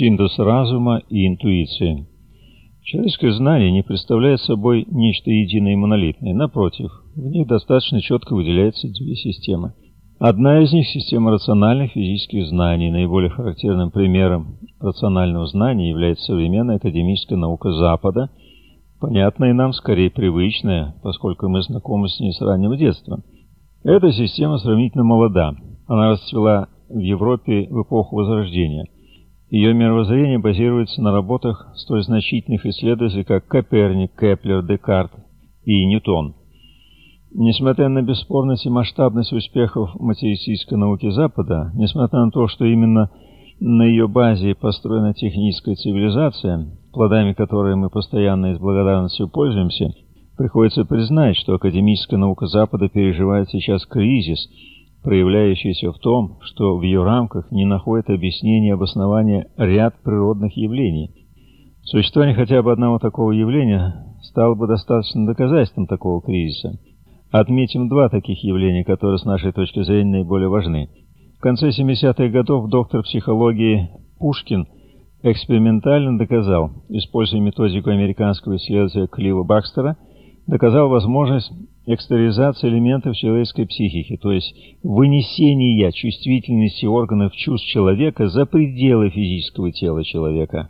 Синтез разума и интуиции. Человеческое знание не представляет собой нечто единое и монолитное. Напротив, в них достаточно четко выделяются две системы. Одна из них – система рациональных физических знаний. Наиболее характерным примером рационального знания является современная академическая наука Запада, понятная нам, скорее привычная, поскольку мы знакомы с ней с раннего детства. Эта система сравнительно молода. Она расцвела в Европе в эпоху Возрождения. Ее мировоззрение базируется на работах столь значительных исследователей, как Коперник, Кеплер, Декарт и Ньютон. Несмотря на бесспорность и масштабность успехов материалистической науки Запада, несмотря на то, что именно на ее базе построена техническая цивилизация, плодами которой мы постоянно и с благодарностью пользуемся, приходится признать, что академическая наука Запада переживает сейчас кризис, проявляющийся в том, что в ее рамках не находит объяснения и обоснования ряд природных явлений. Существование хотя бы одного такого явления стало бы достаточным доказательством такого кризиса. Отметим два таких явления, которые с нашей точки зрения наиболее важны. В конце 70-х годов доктор психологии Пушкин экспериментально доказал, используя методику американского исследователя Клива Бакстера, доказал возможность экстериозации элементов человеческой психики, то есть вынесения чувствительности органов чувств человека за пределы физического тела человека.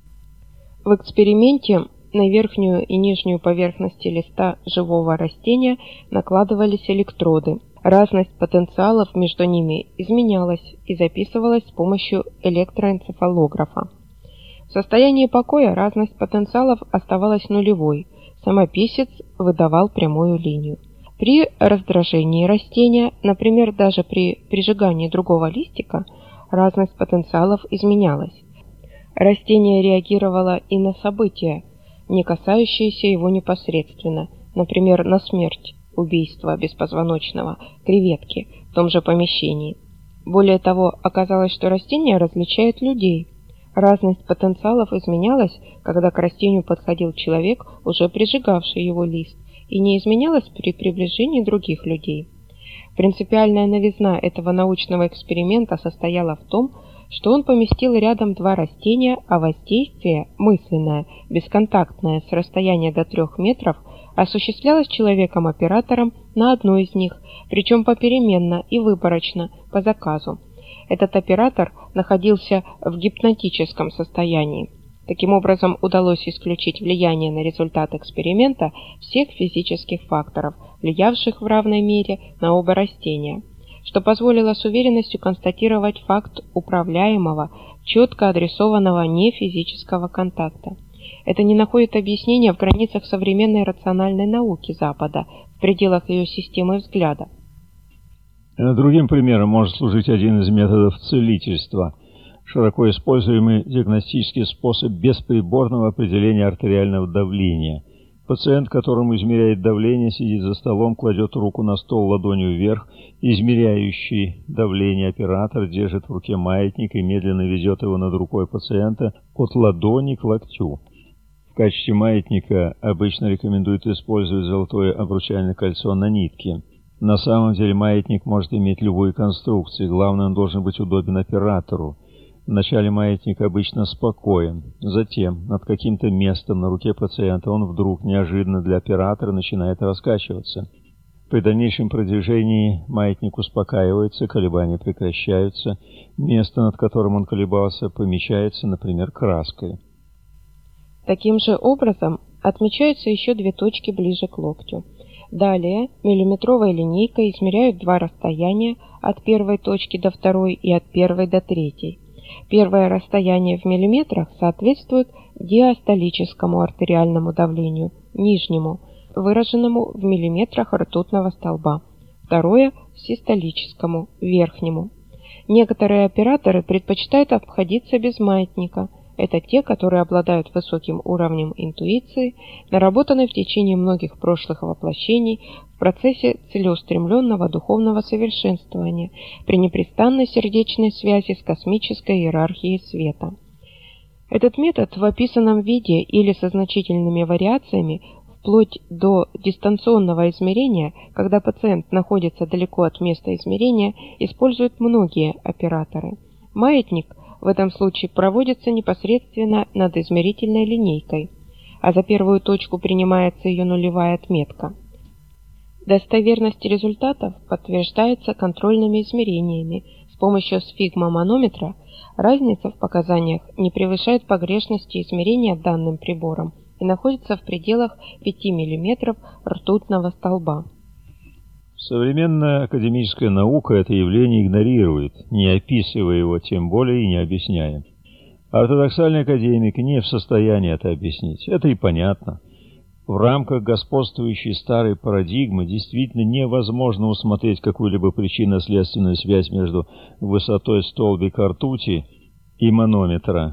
В эксперименте на верхнюю и нижнюю поверхности листа живого растения накладывались электроды. Разность потенциалов между ними изменялась и записывалась с помощью электроэнцефалографа. В состоянии покоя разность потенциалов оставалась нулевой. Самописец выдавал прямую линию. При раздражении растения, например, даже при прижигании другого листика, разность потенциалов изменялась. Растение реагировало и на события, не касающиеся его непосредственно, например, на смерть, убийство беспозвоночного, креветки в том же помещении. Более того, оказалось, что растение различает людей. Разность потенциалов изменялась, когда к растению подходил человек, уже прижигавший его лист, и не изменялась при приближении других людей. Принципиальная новизна этого научного эксперимента состояла в том, что он поместил рядом два растения, а воздействие, мысленное, бесконтактное, с расстояния до 3 метров, осуществлялось человеком-оператором на одно из них, причем попеременно и выборочно, по заказу. Этот оператор находился в гипнотическом состоянии. Таким образом, удалось исключить влияние на результат эксперимента всех физических факторов, влиявших в равной мере на оба растения, что позволило с уверенностью констатировать факт управляемого, четко адресованного нефизического контакта. Это не находит объяснения в границах современной рациональной науки Запада, в пределах ее системы взгляда. Другим примером может служить один из методов целительства, широко используемый диагностический способ бесприборного определения артериального давления. Пациент, которому измеряет давление, сидит за столом, кладет руку на стол ладонью вверх, измеряющий давление оператор держит в руке маятник и медленно ведет его над рукой пациента от ладони к локтю. В качестве маятника обычно рекомендуют использовать золотое обручальное кольцо на нитке. На самом деле маятник может иметь любую конструкцию, главное, он должен быть удобен оператору. Вначале маятник обычно спокоен, затем над каким-то местом на руке пациента он вдруг неожиданно для оператора начинает раскачиваться. При дальнейшем продвижении маятник успокаивается, колебания прекращаются, место, над которым он колебался, помечается, например, краской. Таким же образом отмечаются еще 2 точки ближе к локтю. Далее миллиметровой линейкой измеряют 2 расстояния от первой точки до второй и от первой до третьей. Первое расстояние в миллиметрах соответствует диастолическому артериальному давлению, нижнему, выраженному в миллиметрах ртутного столба. Второе – систолическому, верхнему. Некоторые операторы предпочитают обходиться без маятника. Это те, которые обладают высоким уровнем интуиции, наработанной в течение многих прошлых воплощений в процессе целеустремленного духовного совершенствования при непрестанной сердечной связи с космической иерархией света. Этот метод в описанном виде или со значительными вариациями вплоть до дистанционного измерения, когда пациент находится далеко от места измерения, используют многие операторы. Маятник в этом случае проводится непосредственно над измерительной линейкой, а за первую точку принимается ее нулевая отметка. Достоверность результатов подтверждается контрольными измерениями. С помощью сфигмоманометра разница в показаниях не превышает погрешности измерения данным прибором и находится в пределах 5 мм ртутного столба. Современная академическая наука это явление игнорирует, не описывая его, тем более и не объясняя. Ортодоксальный академик не в состоянии это объяснить. Это и понятно. В рамках господствующей старой парадигмы действительно невозможно усмотреть какую-либо причинно-следственную связь между высотой столбика ртути и манометра,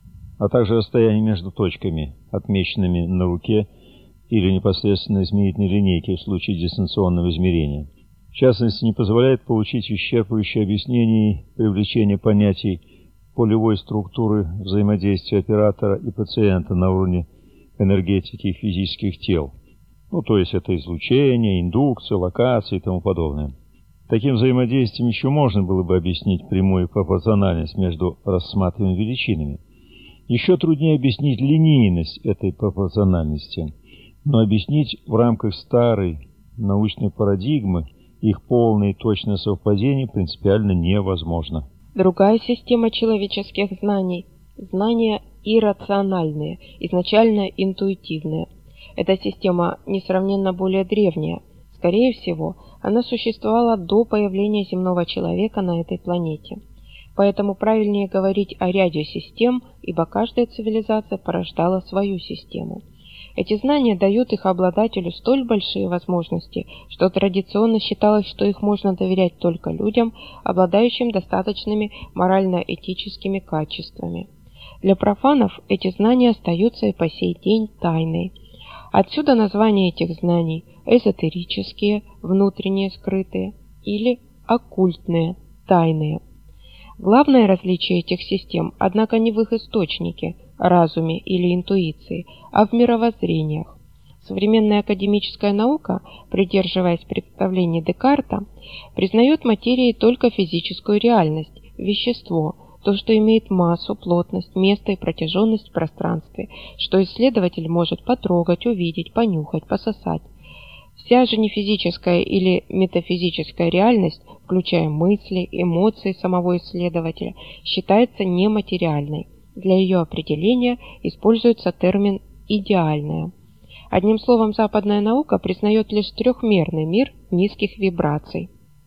а также расстояние между точками, отмеченными на руке или непосредственно измерительной линейке в случае дистанционного измерения. В частности, не позволяет получить исчерпывающее объяснение привлечения понятий полевой структуры взаимодействия оператора и пациента на уровне энергетики физических тел. То есть это излучение, индукция, локация и тому подобное. Таким взаимодействием еще можно было бы объяснить прямую пропорциональность между рассматриваемыми величинами. Еще труднее объяснить линейность этой пропорциональности, но объяснить в рамках старой научной парадигмы их полное и точное совпадение принципиально невозможно. Другая система человеческих знаний – знания иррациональные, изначально интуитивные. Эта система несравненно более древняя. Скорее всего, она существовала до появления земного человека на этой планете. Поэтому правильнее говорить о ряде систем, ибо каждая цивилизация порождала свою систему. Эти знания дают их обладателю столь большие возможности, что традиционно считалось, что их можно доверять только людям, обладающим достаточными морально-этическими качествами. Для профанов эти знания остаются и по сей день тайной. Отсюда название этих знаний – эзотерические, внутренние, скрытые, или оккультные, тайные. Главное различие этих систем, однако, не в их источнике, разуме или интуиции, а в мировоззрениях. Современная академическая наука, придерживаясь представлений Декарта, признает материей только физическую реальность, вещество, то, что имеет массу, плотность, место и протяженность в пространстве, что исследователь может потрогать, увидеть, понюхать, пососать. Вся же нефизическая или метафизическая реальность, включая мысли, эмоции самого исследователя, считается нематериальной. Для ее определения используется термин «идеальная». Одним словом, западная наука признает лишь трехмерный мир низких вибраций.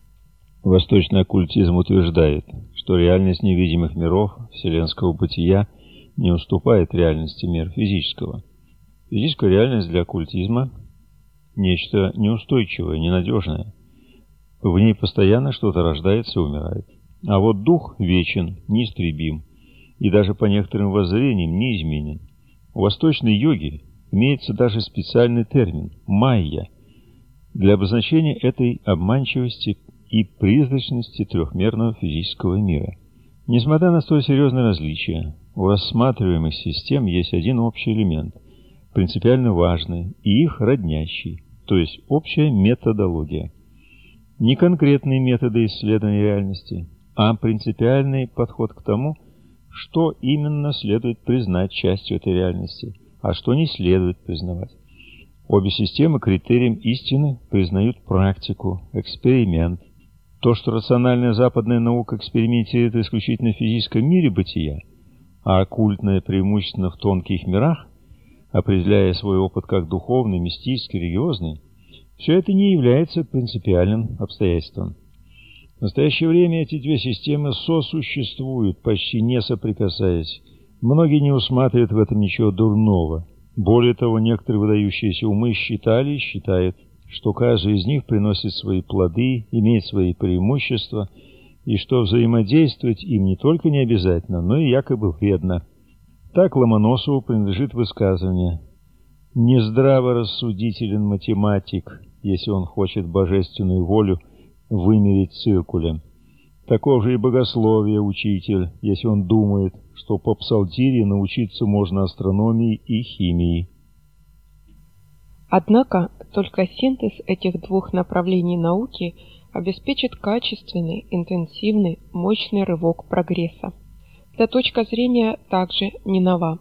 Восточный оккультизм утверждает, что реальность невидимых миров вселенского бытия не уступает реальности мира физического. Физическая реальность для оккультизма – нечто неустойчивое, ненадежное. В ней постоянно что-то рождается и умирает. А вот дух вечен, неистребим и даже по некоторым воззрениям неизменен. У восточной йоги имеется даже специальный термин – майя для обозначения этой обманчивости и призрачности трехмерного физического мира. Несмотря на столь серьезное различие, у рассматриваемых систем есть один общий элемент, принципиально важный и их роднящий, то есть общая методология. Не конкретные методы исследования реальности, а принципиальный подход к тому, что именно следует признать частью этой реальности, а что не следует признавать. Обе системы критерием истины признают практику, эксперимент. То, что рациональная западная наука экспериментирует исключительно в физическом мире бытия, а оккультная преимущественно в тонких мирах, определяя свой опыт как духовный, мистический, религиозный, все это не является принципиальным обстоятельством. В настоящее время эти две системы сосуществуют, почти не соприкасаясь. Многие не усматривают в этом ничего дурного. Более того, некоторые выдающиеся умы считали и считают, что каждый из них приносит свои плоды, имеет свои преимущества, и что взаимодействовать им не только не обязательно, но и якобы вредно. Так Ломоносову принадлежит высказывание: «Нездраво рассудителен математик, если он хочет божественную волю вымерить циркулем. Таков же и богословие учитель, если он думает, что по псалтире научиться можно астрономии и химии». Однако только синтез этих двух направлений науки обеспечит качественный, интенсивный, мощный рывок прогресса. Эта точка зрения также не нова.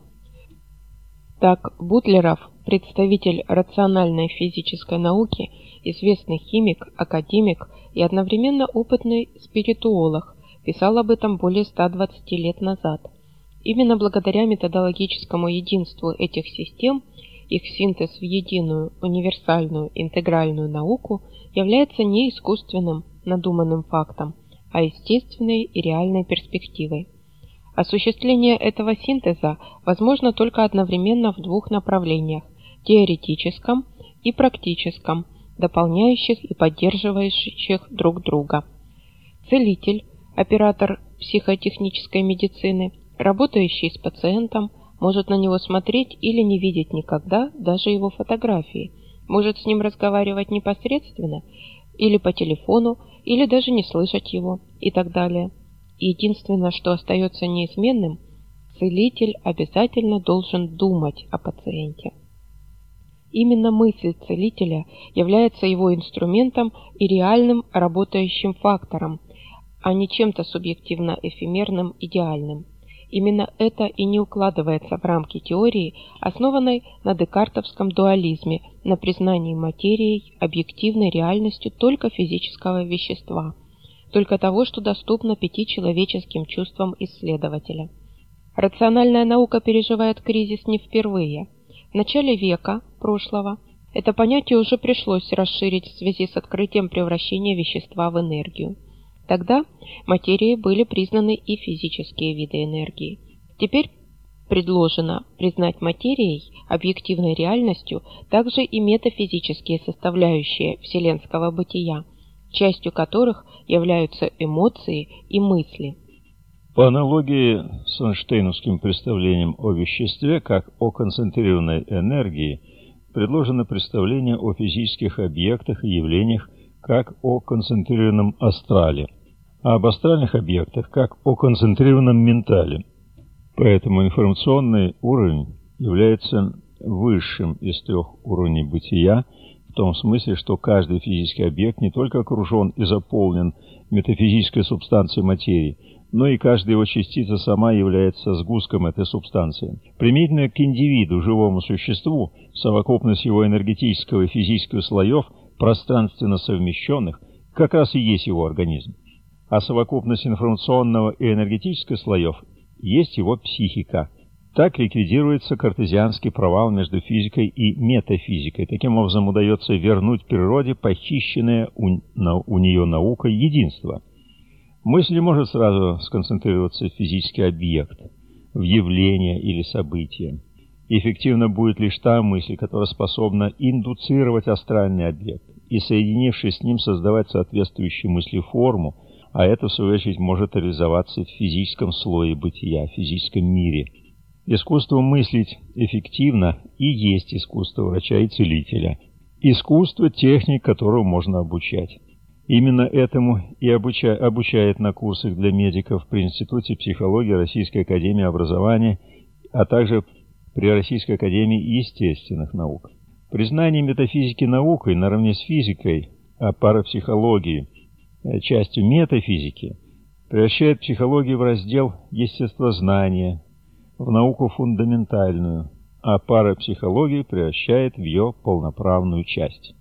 Так, Бутлеров, представитель рациональной физической науки, известный химик, академик и одновременно опытный спиритуолог, писал об этом более 120 лет назад. Именно благодаря методологическому единству этих систем их синтез в единую, универсальную, интегральную науку является не искусственным, надуманным фактом, а естественной и реальной перспективой. Осуществление этого синтеза возможно только одновременно в двух направлениях – теоретическом и практическом, дополняющих и поддерживающих друг друга. Целитель, оператор психотехнической медицины, работающий с пациентом, может на него смотреть или не видеть никогда даже его фотографии, может с ним разговаривать непосредственно, или по телефону, или даже не слышать его, и так далее. Единственное, что остается неизменным, целитель обязательно должен думать о пациенте. Именно мысль целителя является его инструментом и реальным работающим фактором, а не чем-то субъективно эфемерным, идеальным. Именно это и не укладывается в рамки теории, основанной на декартовском дуализме, на признании материей объективной реальностью только физического вещества, только того, что доступно 5 человеческим чувствам исследователя. Рациональная наука переживает кризис не впервые. В начале века прошлого это понятие уже пришлось расширить в связи с открытием превращения вещества в энергию. Тогда материей были признаны и физические виды энергии. Теперь предложено признать материей, объективной реальностью, также и метафизические составляющие вселенского бытия, частью которых являются эмоции и мысли. По аналогии с эйнштейновским представлением о веществе как о концентрированной энергии, предложено представление о физических объектах и явлениях как о концентрированном астрале, а об астральных объектах как о концентрированном ментале. Поэтому информационный уровень является высшим из 3 уровней бытия, в том смысле, что каждый физический объект не только окружен и заполнен метафизической субстанцией материи, но и каждая его частица сама является сгустком этой субстанции. Применительно к индивиду, живому существу, совокупность его энергетического и физического слоев, пространственно совмещенных, как раз и есть его организм. А совокупность информационного и энергетического слоев есть его психика. Так ликвидируется картезианский провал между физикой и метафизикой. Таким образом удается вернуть природе похищенное у нее наукой единство. Мысль не может сразу сконцентрироваться в физический объект, в явление или событие. Эффективно будет лишь та мысль, которая способна индуцировать астральный объект и, соединившись с ним, создавать соответствующую мыслеформу, а это, в свою очередь, может реализоваться в физическом слое бытия, в физическом мире. Искусство мыслить эффективно и есть искусство врача и целителя. Искусство – техник, которого можно обучать. Именно этому и обучает на курсах для медиков при Институте психологии Российской академии образования, а также при Российской академии естественных наук. Признание метафизики наукой наравне с физикой, а парапсихологии частью метафизики, превращает психологию в раздел естествознания, в науку фундаментальную, а парапсихологию превращает в ее полноправную часть.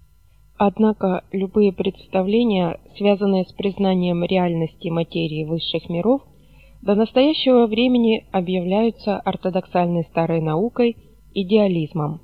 Однако любые представления, связанные с признанием реальности материи высших миров, до настоящего времени объявляются ортодоксальной старой наукой идеализмом.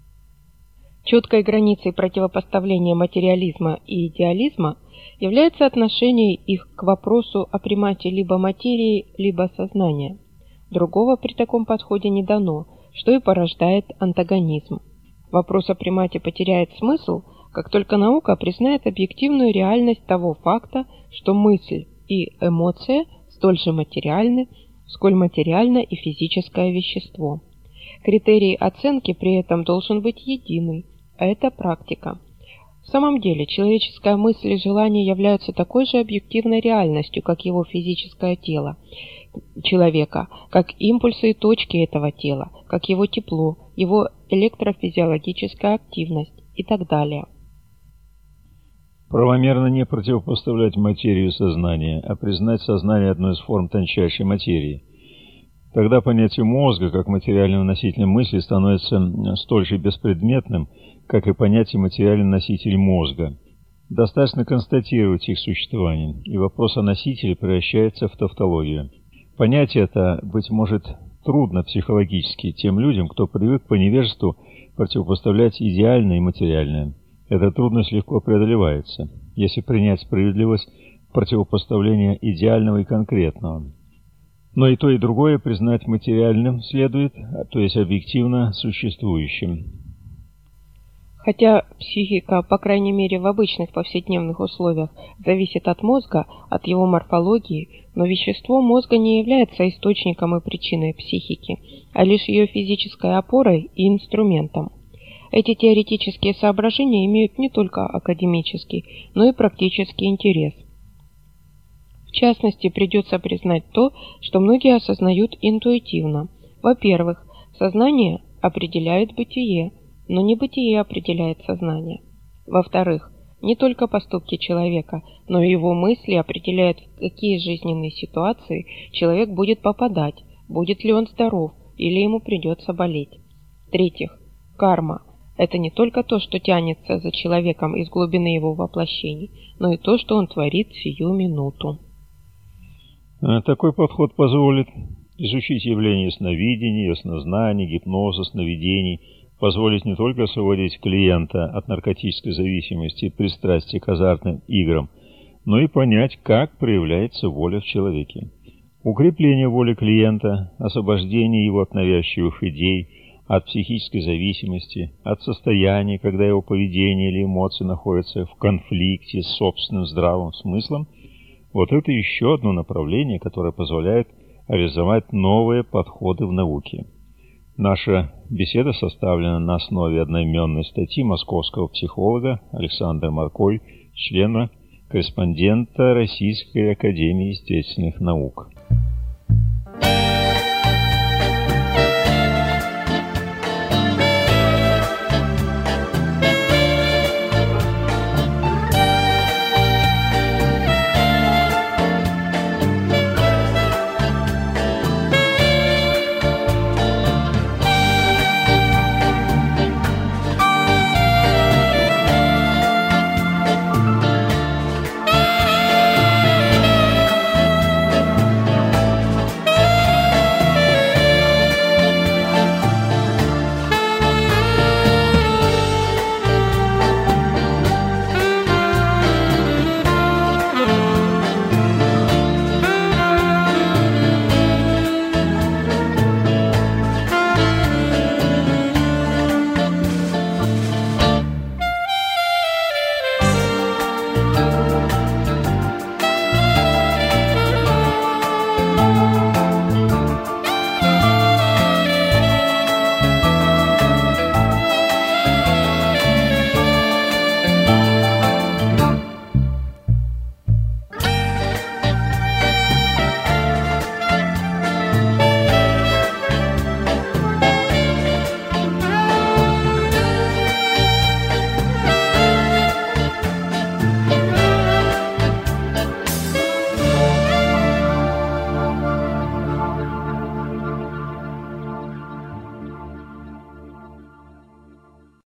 Четкой границей противопоставления материализма и идеализма является отношение их к вопросу о примате либо материи, либо сознания. Другого при таком подходе не дано, что и порождает антагонизм. Вопрос о примате потеряет смысл, как только наука признает объективную реальность того факта, что мысль и эмоция столь же материальны, сколь материально и физическое вещество. Критерий оценки при этом должен быть единый, а это практика. В самом деле, человеческая мысль и желание являются такой же объективной реальностью, как его физическое тело человека, как импульсы и точки этого тела, как его тепло, его электрофизиологическая активность и так далее. Правомерно не противопоставлять материю сознания, а признать сознание одной из форм тончайшей материи. Тогда понятие мозга, как материального носителя мысли, становится столь же беспредметным, как и понятие материальный носитель мозга. Достаточно констатировать их существование, и вопрос о носителе превращается в тавтологию. Понятие это, быть может, трудно психологически тем людям, кто привык по невежеству противопоставлять идеальное и материальное. Эта трудность легко преодолевается, если принять справедливость противопоставления идеального и конкретного. Но и то, и другое признать материальным следует, то есть объективно существующим. Хотя психика, по крайней мере в обычных повседневных условиях, зависит от мозга, от его морфологии, но вещество мозга не является источником и причиной психики, а лишь ее физической опорой и инструментом. Эти теоретические соображения имеют не только академический, но и практический интерес. В частности, придется признать то, что многие осознают интуитивно. Во-первых, сознание определяет бытие, но не бытие определяет сознание. Во-вторых, не только поступки человека, но и его мысли определяют, в какие жизненные ситуации человек будет попадать, будет ли он здоров или ему придется болеть. В-третьих, карма – это не только то, что тянется за человеком из глубины его воплощений, но и то, что он творит сию минуту. Такой подход позволит изучить явления сновидений, яснознаний, гипноза, сновидений, позволить не только освободить клиента от наркотической зависимости и пристрастия к азартным играм, но и понять, как проявляется воля в человеке. Укрепление воли клиента, освобождение его от навязчивых идей, от психической зависимости, от состояния, когда его поведение или эмоции находятся в конфликте с собственным здравым смыслом, вот это еще одно направление, которое позволяет реализовать новые подходы в науке. Наша беседа составлена на основе одноименной статьи московского психолога Александра Марколь, члена-корреспондента Российской академии естественных наук.